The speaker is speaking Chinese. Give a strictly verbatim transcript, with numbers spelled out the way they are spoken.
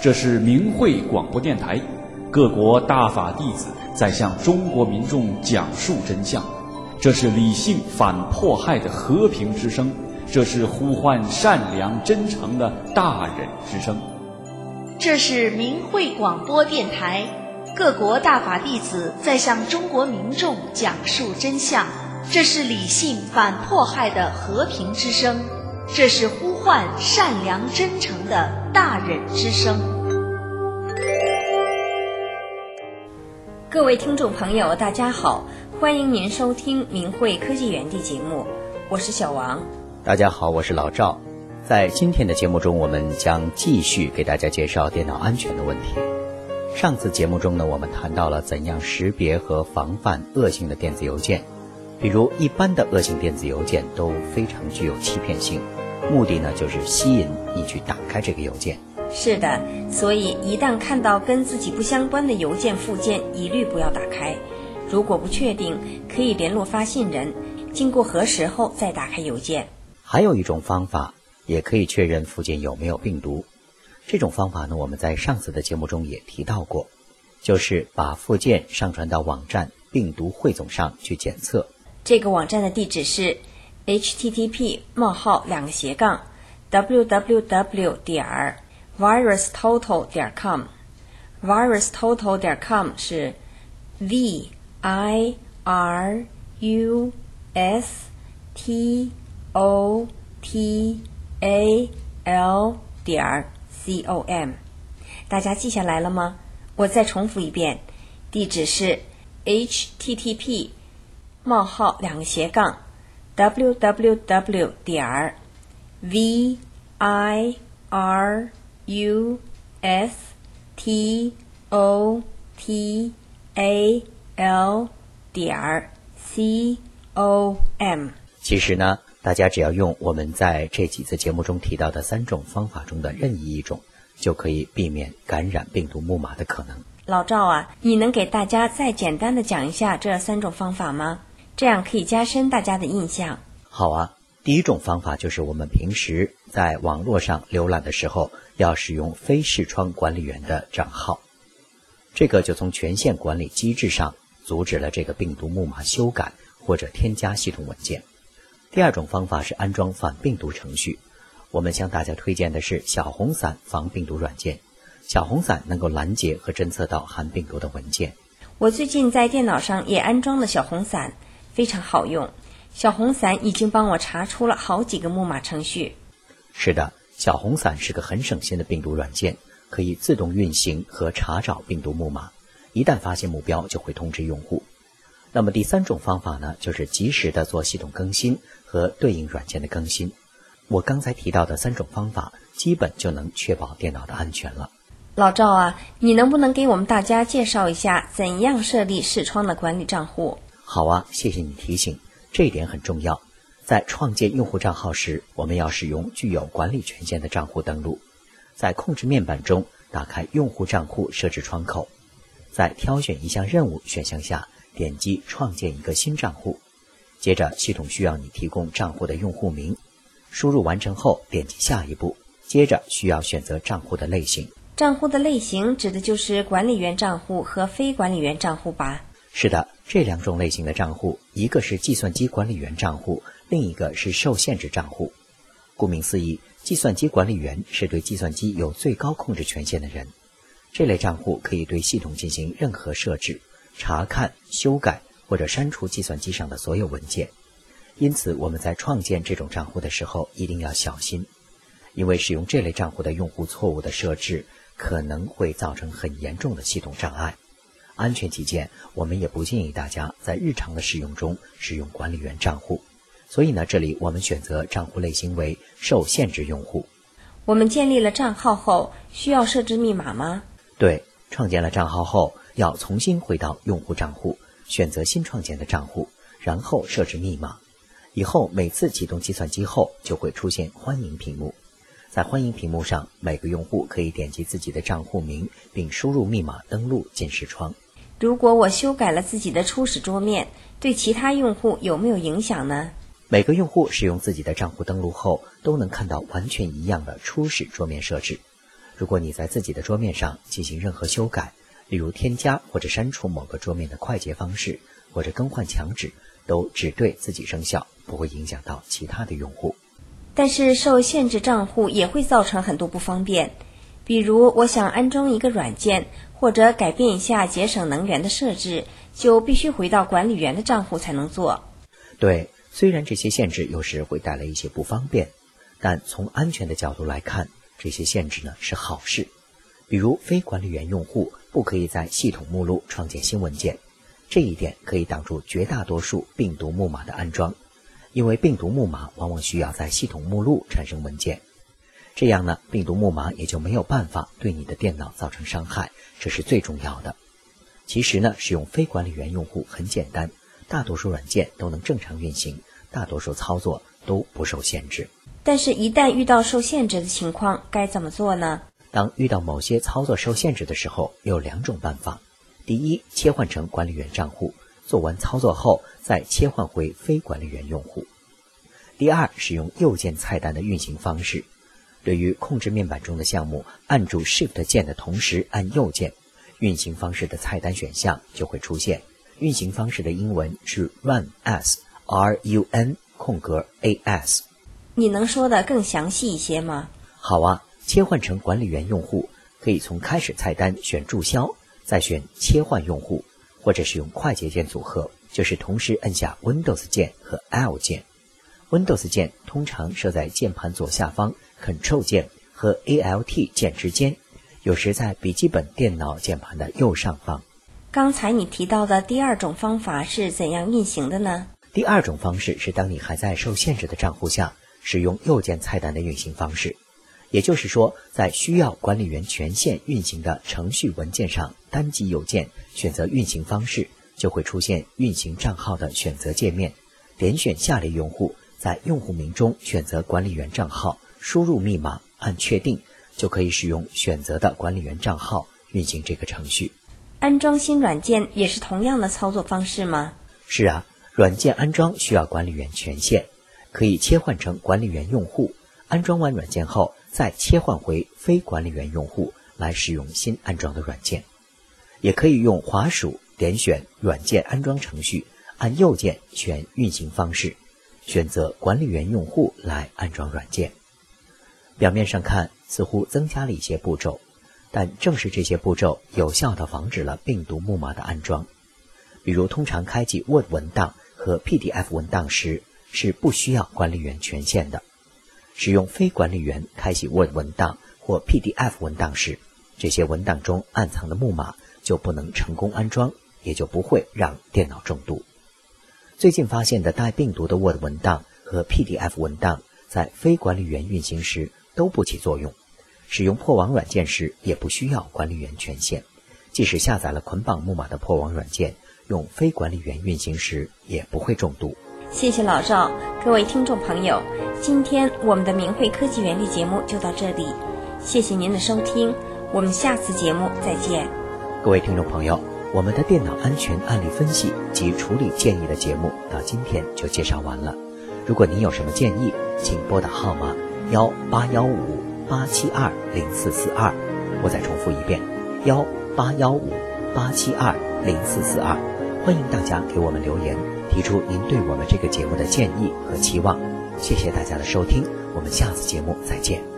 这是明慧广播电台，各国大法弟子在向中国民众讲述真相。这是理性反迫害的和平之声，这是呼唤善良真诚的大忍之声。 这是明慧广播电台，各国大法弟子在向中国民众讲述真相。这是理性反迫害的和平之声，这是呼唤善良真诚的大忍之声。 各位听众朋友，大家好，欢迎您收听明慧科技园地节目，我是小王。 大家好，我是老赵。在今天的节目中，我们将继续给大家介绍电脑安全的问题。上次节目中呢，我们谈到了怎样识别和防范恶性的电子邮件。比如一般的恶性电子邮件都非常具有欺骗性，目的呢就是吸引你去打开这个邮件。 是的，所以一旦看到跟自己不相关的邮件附件，一律不要打开。如果不确定，可以联络发信人，经过核实后再打开邮件。 还有一种方法，也可以确认附件有没有病毒。这种方法呢，我们在上次的节目中也提到过，就是把附件上传到网站病毒汇总上去检测。 这个网站的地址是 H T T P 冒号两个斜杠 w w w 点 virus total 点 com virus total 点 com 是 v i r u s t o t a l 点 com。 大家记下来了吗？我再重复一遍，地址是 H T T P冒号两个斜杠 w w w 点 v i r u s t o t a l 点 com。 其实呢，大家只要用我们在这几次节目中提到的三种方法中的任意一种，就可以避免感染病毒木马的可能。 老赵啊，你能给大家再简单的讲一下这三种方法吗？这样可以加深大家的印象。 好啊，第一种方法就是我们平时在网络上浏览的时候，要使用非视窗管理员的账号。这个就从权限管理机制上阻止了这个病毒木马修改或者添加系统文件。第二种方法是安装反病毒程序。我们向大家推荐的是小红伞防病毒软件。小红伞能够拦截和侦测到含病毒的文件。 我最近在电脑上也安装了小红伞，非常好用。小红伞已经帮我查出了好几个木马程序。 是的，小红伞是个很省心的病毒软件，可以自动运行和查找病毒木马，一旦发现目标就会通知用户。那么第三种方法呢，就是及时的做系统更新和对应软件的更新。我刚才提到的三种方法基本就能确保电脑的安全了。 老赵啊，你能不能给我们大家介绍一下怎样设立视窗的管理账户？ 好啊，谢谢你提醒，这一点很重要。在创建用户账号时，我们要使用具有管理权限的账户登录。在控制面板中打开用户账户设置窗口，在挑选一项任务选项下点击创建一个新账户，接着系统需要你提供账户的用户名，输入完成后点击下一步，接着需要选择账户的类型。 账户的类型指的就是管理员账户和非管理员账户吧？ 是的，这两种类型的账户，一个是计算机管理员账户，另一个是受限制账户。顾名思义，计算机管理员是对计算机有最高控制权限的人。这类账户可以对系统进行任何设置，查看、修改或者删除计算机上的所有文件。因此我们在创建这种账户的时候一定要小心，因为使用这类账户的用户错误的设置可能会造成很严重的系统障碍。安全起见，我们也不建议大家在日常的使用中使用管理员账户。所以呢，这里我们选择账户类型为受限制用户。 我们建立了账号后，需要设置密码吗？ 对，创建了账号后，要重新回到用户账户，选择新创建的账户，然后设置密码。以后每次启动计算机后，就会出现欢迎屏幕。在欢迎屏幕上，每个用户可以点击自己的账户名，并输入密码登录进视窗。 如果我修改了自己的初始桌面，对其他用户有没有影响呢？ 每个用户使用自己的账户登录后，都能看到完全一样的初始桌面设置。 如果你在自己的桌面上进行任何修改，例如添加或者删除某个桌面的快捷方式，或者更换墙纸，都只对自己生效，不会影响到其他的用户。 但是受限制账户也会造成很多不方便，比如我想安装一个软件，或者改变一下节省能源的设置，就必须回到管理员的账户才能做。 对，虽然这些限制有时会带来一些不方便，但从安全的角度来看，这些限制呢是好事。比如非管理员用户不可以在系统目录创建新文件，这一点可以挡住绝大多数病毒木马的安装，因为病毒木马往往需要在系统目录产生文件，这样呢，病毒木马也就没有办法对你的电脑造成伤害，这是最重要的。其实呢，使用非管理员用户很简单，大多数软件都能正常运行，大多数操作都不受限制。 但是一旦遇到受限制的情况，该怎么做呢？ 当遇到某些操作受限制的时候，有两种办法。第一，切换成管理员账户，做完操作后再切换回非管理员用户。第二，使用右键菜单的运行方式。对于控制面板中的项目，按住 Shift 键的同时按右键，运行方式的菜单选项就会出现。运行方式的英文是 Run as R U N 空格 A S。 你能说得更详细一些吗？ 好啊，切换成管理员用户，可以从开始菜单选注销，再选切换用户，或者使用快捷键组合，就是同时按下 Windows 键和 L 键。Windows 键通常设在键盘左下方 Control 键和 Alt 键之间，有时在笔记本电脑键盘的右上方。 刚才你提到的第二种方法是怎样运行的呢？ 第二种方式是当你还在受限制的账户下，使用右键菜单的运行方式。也就是说，在需要管理员权限运行的程序文件上，单击右键选择运行方式，就会出现运行账号的选择界面。点选下列用户，在用户名中选择管理员账号，输入密码，按确定，就可以使用选择的管理员账号运行这个程序。 安装新软件也是同样的操作方式吗？ 是啊，软件安装需要管理员权限，可以切换成管理员用户，安装完软件后再切换回非管理员用户来使用新安装的软件。也可以用滑鼠点选软件安装程序，按右键选运行方式，选择管理员用户来安装软件。表面上看似乎增加了一些步骤，但正是这些步骤有效地防止了病毒木马的安装。比如通常开启 Word 文档和 P D F 文档时是不需要管理员权限的，使用非管理员开启 Word 文档或 P D F 文档时，这些文档中暗藏的木马就不能成功安装，也就不会让电脑中毒。最近发现的带病毒的 Word 文档和 P D F 文档在非管理员运行时都不起作用，使用破网软件时也不需要管理员权限，即使下载了捆绑木马的破网软件，用非管理员运行时也不会中毒。 谢谢老赵。各位听众朋友，今天我们的明慧科技原理节目就到这里，谢谢您的收听，我们下次节目再见。 各位听众朋友，我们的电脑安全案例分析及处理建议的节目到今天就介绍完了。如果您有什么建议，请拨打号码幺八幺五八七二零四四二，我再重复一遍幺八幺五八七二零四四二。欢迎大家给我们留言，提出您对我们这个节目的建议和期望。谢谢大家的收听，我们下次节目再见。